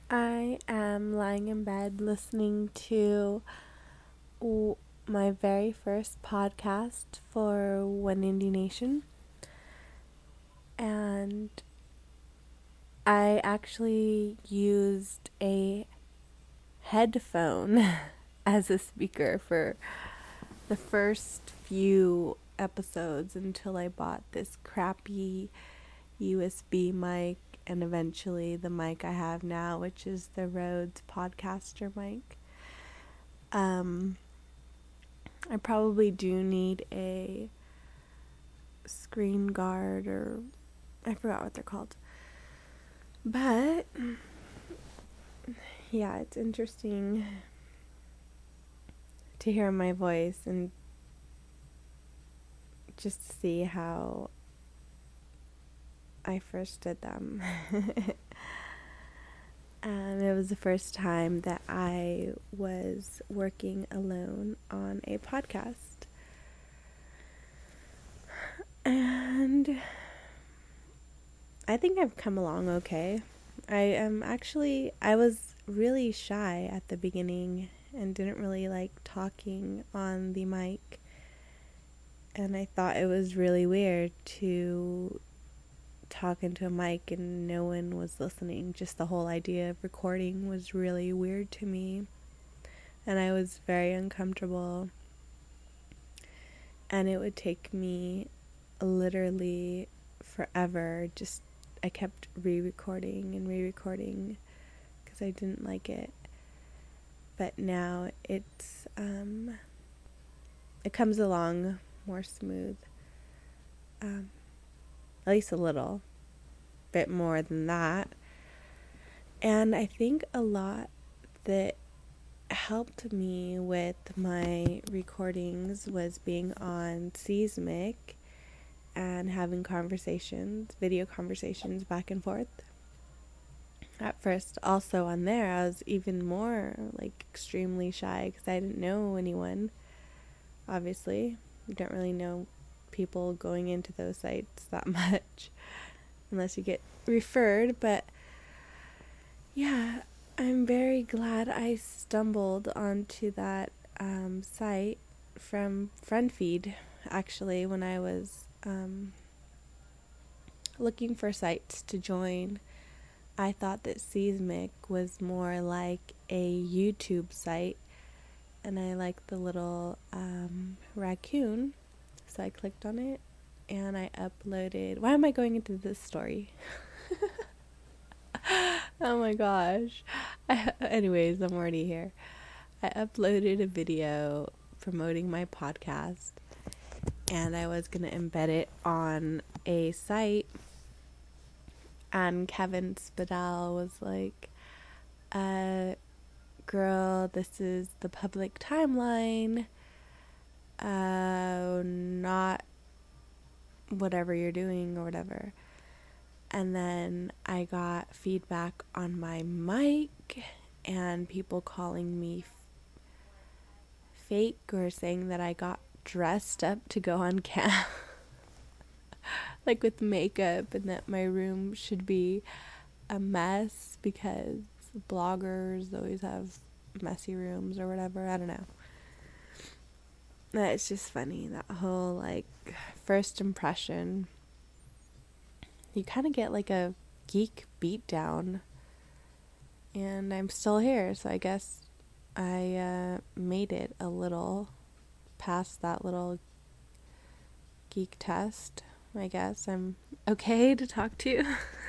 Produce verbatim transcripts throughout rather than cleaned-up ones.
I am lying in bed listening to w- my very first podcast for One Indie Nation, and I actually used a headphone as a speaker for the first few episodes until I bought this crappy U S B mic and eventually the mic I have now, which is the Rhodes Podcaster mic. Um, I probably do need a screen guard, or I forgot what they're called. But yeah, it's interesting to hear my voice and just to see how I first did them. And it was the first time that I was working alone on a podcast. And I think I've come along okay. I am actually, I was really shy at the beginning and didn't really like talking on the mic. And I thought it was really weird to talk into a mic and no one was listening. Just the whole idea of recording was really weird to me. And I was very uncomfortable. And it would take me literally forever. Just, I kept re-recording and re-recording because I didn't like it. But now it's, um, it comes along more smooth. Um, at least a little bit more than that. And I think a lot that helped me with my recordings was being on Seismic and having conversations, video conversations back and forth. At first, also on there, I was even more like extremely shy because I didn't know anyone. Obviously, you don't really know people going into those sites that much unless you get referred. But yeah, I'm very glad I stumbled onto that um, site from FriendFeed, actually, when I was um, looking for sites to join. I thought that Seismic was more like a YouTube site, and I liked the little um, raccoon, so I clicked on it, and I uploaded... Why am I going into this story? Oh my gosh. I, anyways, I'm already here. I uploaded a video promoting my podcast, and I was going to embed it on a site, and Kevin Spadell was like, uh, girl, this is the public timeline, uh, not whatever you're doing or whatever. And then I got feedback on my mic and people calling me f- fake or saying that I got dressed up to go on cam. Like with makeup, and that my room should be a mess because bloggers always have messy rooms or whatever. I don't know. It's just funny, that whole like first impression. You kind of get like a geek beatdown, and I'm still here, so I guess I uh, made it a little past that little geek test. I guess I'm okay to talk to.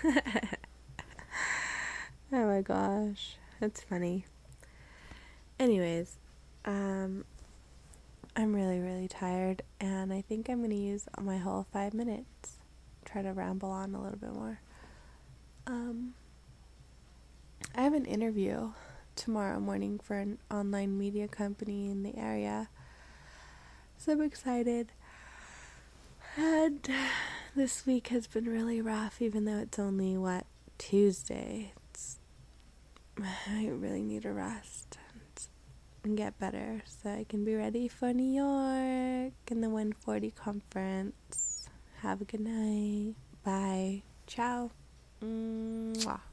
Oh my gosh, that's funny. Anyways, um, I'm really, really tired, and I think I'm going to use my whole five minutes. Try to ramble on a little bit more. Um, I have an interview tomorrow morning for an online media company in the area, so I'm excited. And this week has been really rough, even though it's only, what, Tuesday. It's, I really need a rest and get better so I can be ready for New York and the one forty conference. Have a good night. Bye. Ciao. Mwah.